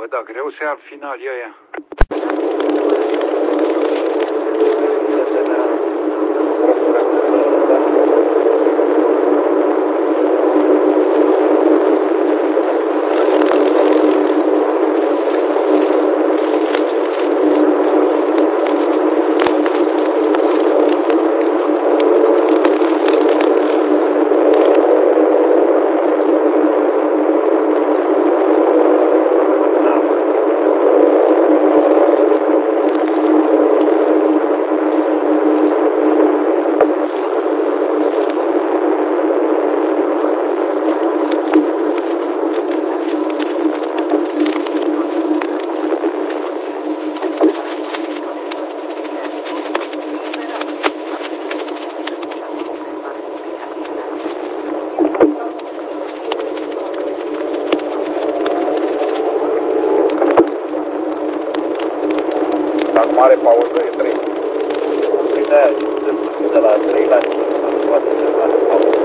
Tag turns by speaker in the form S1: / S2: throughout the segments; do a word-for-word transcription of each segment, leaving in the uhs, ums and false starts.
S1: da, greu să ia final ea.
S2: Mare pauză e trei. Păi de-aia, de la trei la cinci, poate să mare pauză.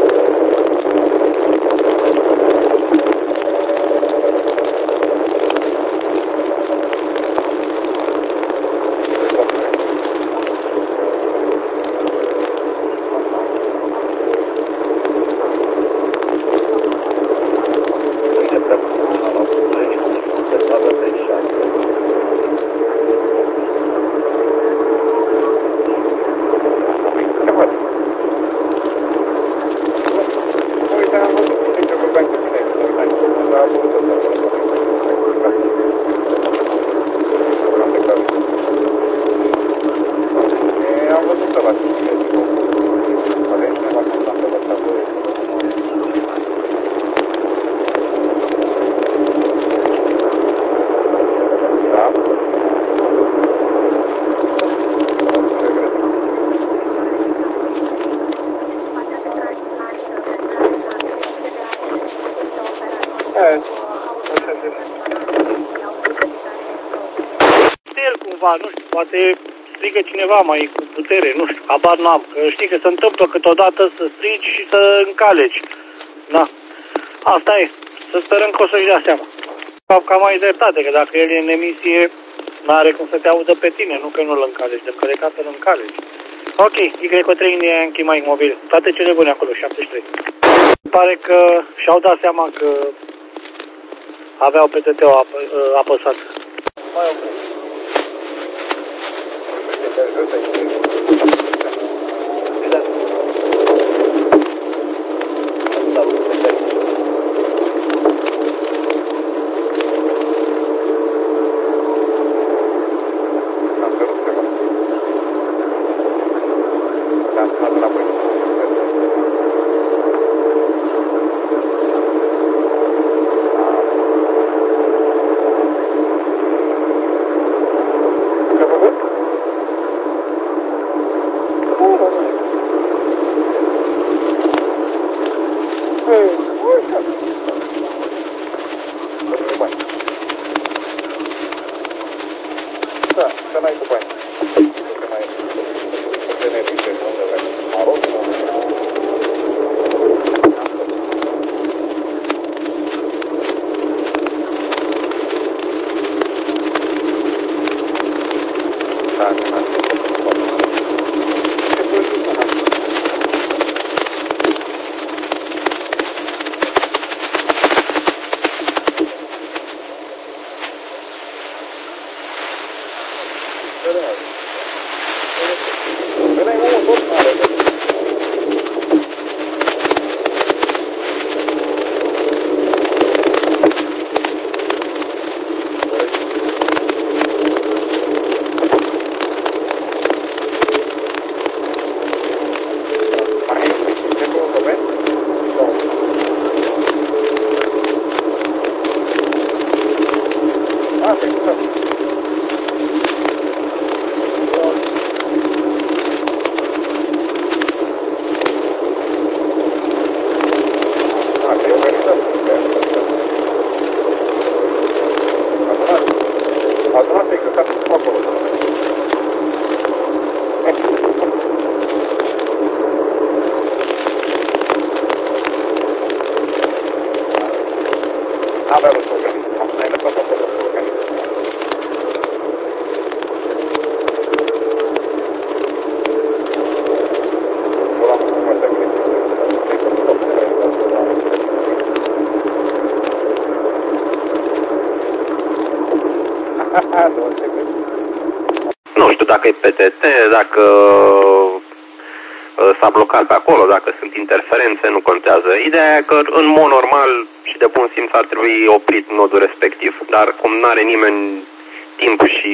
S3: Nu știu, poate strigă cineva mai cu putere, nu știu, habar n-am, că știi că se întâmplă câteodată să strigi și să încaleci. Da. Asta e. Să sperăm că o să-și dea seama. Că am mai dreptate, că dacă el e în emisie, n-are cum să te audă pe tine, nu că nu-l încaleci, de încălecat să-l încaleci. Ok, Y cu trei e închid mai imobil. Toate cele bune acolo, șaptezeci și trei. Pare că și-au dat seama că aveau P T T-ul ap apăsat.
S2: Mai ok. Da, să n-ai cu bani. Să mai generice undeva. Maroc, da, da, Adunat-te că s-a făcut acolo. N-avea rost să o gândim. Am mai lăsat acolo. blocat deosebit.
S4: Nu știu dacă e P T T, dacă s-a blocat pe acolo, dacă sunt interferențe, nu contează. Ideea e că în mod normal și de bun simț ar trebui oprit nodul respectiv, dar cum nu are nimeni timp și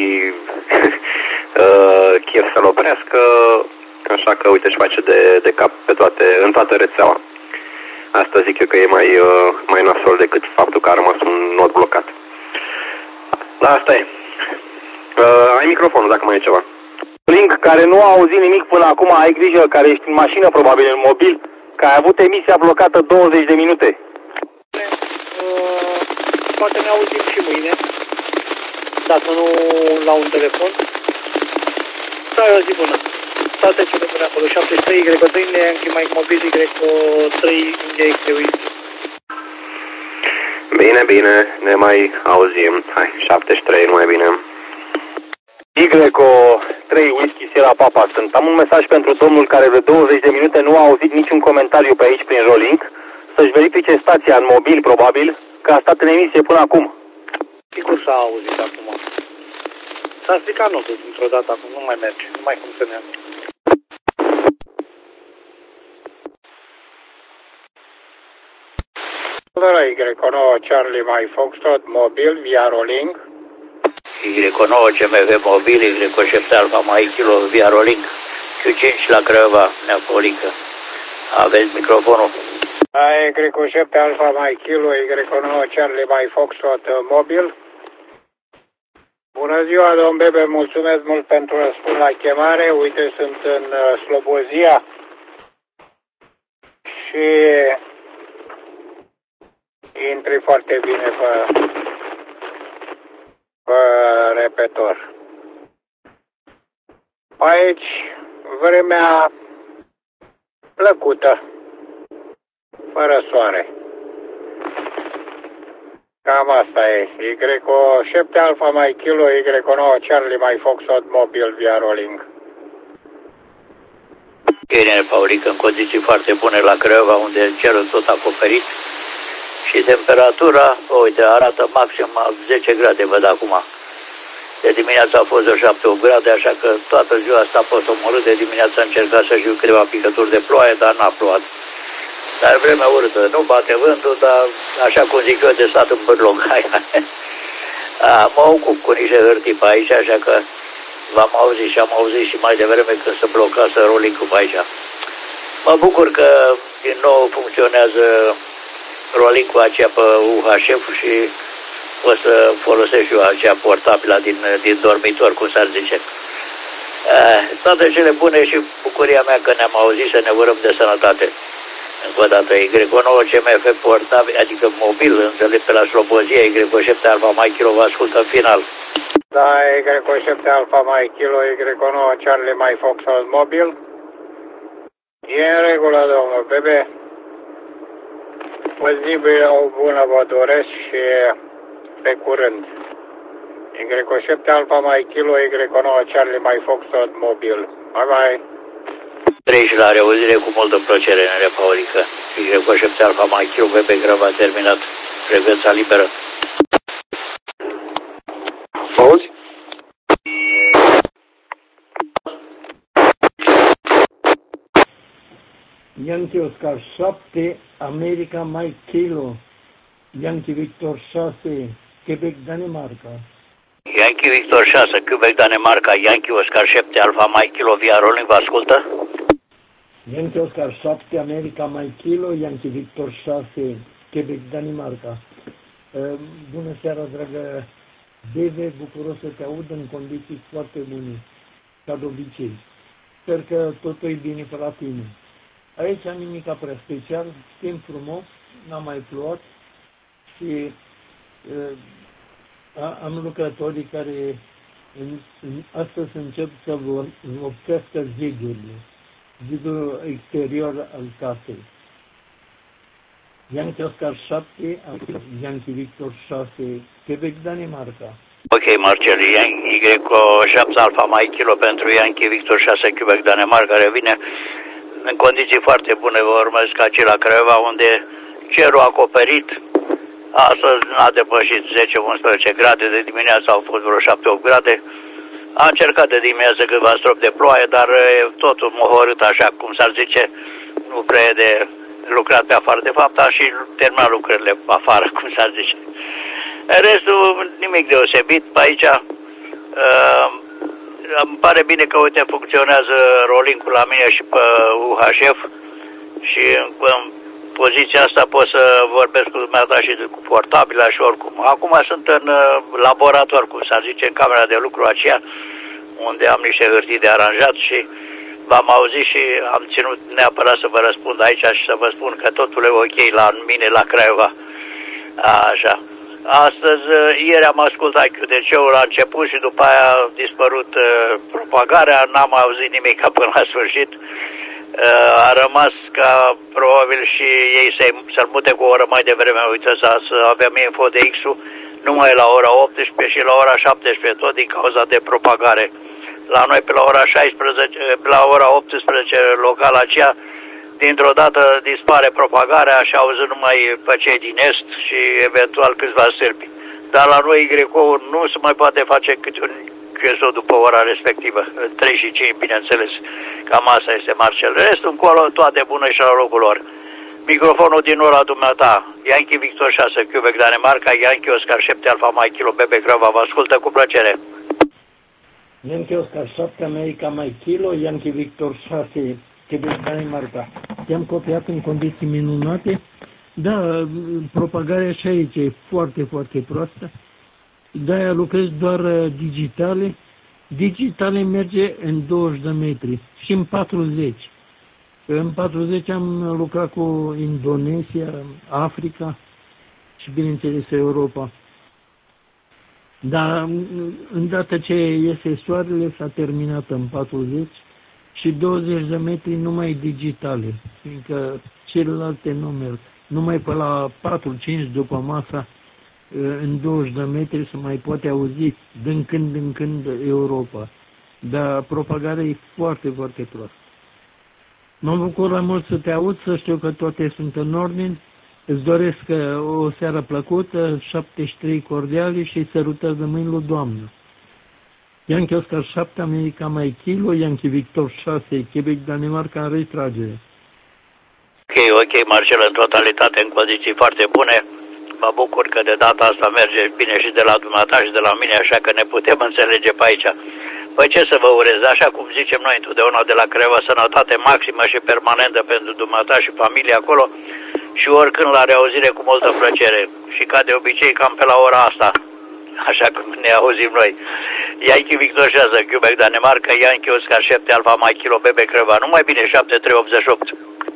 S4: chef să-l oprească, așa că uite și face de, de cap pe toate, în toată rețeaua. Asta zic eu că e mai, mai nasol decât faptul că a rămas un nod blocat. Da, asta e. Uh, ai microfonul dacă mai e ceva.
S5: Link, care nu a auzit nimic până acum, ai grijă, care ești în mașină, probabil în mobil, că ai avut emisia blocată douăzeci de minute.
S3: Uh, poate ne auzim și mâine, dacă nu la un telefon. Să ai o zi bună. Toate cele bune acolo, șaptezeci și trei, Y doi, Yankee Mike Mobil, Y trei, India X T U I.
S4: Bine, bine, ne mai auzim. Hai, șaptezeci și trei, nu mai bine.
S5: Y trei Whisky Sierra Papa sunt. Am un mesaj pentru domnul care de douăzeci de minute nu a auzit niciun comentariu pe aici prin Rolink, să-și verifice stația în mobil, probabil, că a stat în emisie până acum.
S3: Sigur s-a auzit acum. S-a stricat nodul dintr-o dată acum, nu mai merge, nu mai funcționează.
S2: Y nouă Charlie My Foxtrot mobil via Rolink.
S6: Y nouă C M V mobil, Y șapte Alfa My Kilo via Rolink. Q cinci la Craiova, Neapolică. Aveți microfonul.
S2: Y șapte Alfa My Kilo, Y nouă Charlie My Foxtrot mobil. Bună ziua, domn Bebe, mulțumesc mult pentru răspuns la chemare. Uite, sunt în Slobozia și intri foarte bine pe, pe repetor. Aici vremea plăcută, fără soare. Cam asta e. Y șapte Alfa My Kilo, Y nouă Charlie My Foxtrot mobil via Rolling.
S6: Bine, Paulică, în condiții foarte bune la Craiova, unde cerul tot acoperit. Și temperatura, uite, arată maxim zece grade, văd acum. De dimineața a fost de șapte opt grade, așa că toată ziua asta a fost omorât. De dimineața am încercat să știu câteva picături de ploaie, dar n-a plouat. Dar vremea urâtă, nu bate vântul, dar așa cum zic eu, de stat în bârlog. Mă ocup cu niște hârtii pe aici, așa că v-am auzit și am auzit și mai devreme când se blocase Rolling-ul pe aici. Mă bucur că din nou funcționează Rolling-ul aceea pe U H F și o să folosesc eu aceea portabilă din, din dormitor, cum s-ar zice. Toate cele bune și bucuria mea că ne-am auzit, să ne urăm de sănătate. Încă o dată, Y nouă C M F portabil, adică mobil, înțeleg, pe la Slobozia, Y șapte Alfa My Kilo, vă ascultă în final.
S2: Da, Y șapte Alfa My Kilo, Y nouă Charlie My Foxtrot mobil. E în regulă, domnul Bebe. O zi bună vă doresc și pe curând. Y șapte Alfa My Kilo, Y nouă Charlie My Foxtrot mobil. Bye bye.
S6: Trei și la reauzire cu multă plăcere, Nere Paulică. Y șapte Alfa My Kilo, Bebe Grăva, terminat. Frecvența liberă.
S4: Auzi?
S7: Yankee Oscar șapte, America Mike Kilo, Yankee Victor șase, Quebec, Danemarca.
S6: Yankee Victor șase, Quebec, Danemarca, Yankee Oscar șapte, Alfa Mike Kilo, via Rolling, vă ascultă?
S7: Yankee Oscar șapte, America Mike Kilo, Yankee Victor șase, Quebec, Danemarca. Bună seara, dragă Bebe, bucuros să te aud în condiții foarte bune, ca de obicei. Sper că totul e bine pe la tine. Aici nimica prea special, timp frumos, n-a mai plouat și uh, am lucrătorii care în, în, astăzi încep să vopsească zidurile, zidul exterior al casei. Yankee Oscar șapte, Yankee Victor șase, Quebec, Danemarca.
S6: Ok, Marcel, Y șapte Alfa My Kilo pentru Yankee Victor șase, Quebec, Danemarca, revine în condiții foarte bune. Vă urmesc aici la Craiova, unde cerul acoperit, Astăzi n-a depășit zece unsprezece grade, de dimineață au fost vreo șapte opt grade. A încercat de dimineață câteva stropi de ploaie, dar e totul mohorât, așa cum s-ar zice, nu prea e de lucrat pe afară. De fapt, am și terminat lucrările pe afară, cum s-ar zice. Restul, nimic deosebit pe aici. Uh, îmi pare bine că, uite, funcționează rolling-ul la mine și pe U H F și în poziția asta pot să vorbesc cu dumneata și cu portabila și oricum. Acum sunt în laborator, cum s-ar zice, în camera de lucru aceea, unde am niște hârtii de aranjat și v-am auzit și am ținut neapărat să vă răspund aici și să vă spun că totul e ok la mine, la Craiova. Așa. Astăzi, ieri am ascultat Q T C-ul la început și după aia a dispărut uh, propagarea, n-am auzit nimic până la sfârșit. Uh, a rămas ca probabil și ei să-l mute cu o oră mai devreme, uite, să, să avem info de X-ul numai la ora optsprezece și la ora șaptesprezece, tot din cauza de propagare. La noi pe la ora șaisprezece, la ora optsprezece locala aceea, dintr-o dată dispare propagarea și auză numai pe cei din est și eventual câțiva sârbi. Dar la noi Y-ul nu se mai poate face câte un Q S O după ora respectivă, trei și cinci, bineînțeles. Cam asta este, Marcel. Restul încolo, toate bune și la locul lor. Microfonul din ora dumneata, Yankee Victor șase, Quebec, Danemarca, Yankee Oscar șapte, Alfa Mike Kilo, Bebe Craiova, vă ascultă cu plăcere.
S7: Yankee Oscar șapte, America Mike Kilo, Yankee Victor șase, Quebec, Danemarca. Te-am copiat în condiții minunate. Da, propagarea și aici e foarte, foarte proastă. De-aia lucrez doar digitale. Digitale merge în douăzeci de metri și în patruzeci. În patruzeci am lucrat cu Indonesia, Africa și, bineînțeles, Europa. Dar, îndată ce iese soarele, s-a terminat în patruzeci și douăzeci de metri numai digitale, fiindcă celelalte nu merg. Numai pe la patru cinci după masa, în douăzeci de metri se mai poate auzi din când în când Europa. Dar propagarea e foarte, foarte proastă. Mă bucur mult să te aud, să știu că toate sunt în ordine. Îți doresc o seară plăcută, șaptezeci și trei cordiale și sărutări de mâini lui Doamnă. Yankee Oscar șapte, America Mike Kilo, Yankee Victor șase, Quebec, Danemarca, în retragere.
S6: Ok, ok, Marcel, în totalitate, în condiții foarte bune. Mă bucur că de data asta merge bine și de la dumneata și de la mine, așa că ne putem înțelege pe aici. Păi ce să vă urez, așa cum zicem noi întotdeauna de la Craiova, sănătate maximă și permanentă pentru dumneata și familia acolo și oricând la reauzire cu multă plăcere. Și ca de obicei, cam pe la ora asta, așa cum ne auzim noi. Yankee Victor șase, Quebec, Danemarca, Yankee Oscar șapte, Alfa Mike Kilo, Bebe Craiova. Numai bine, șapte trei optzeci și opt.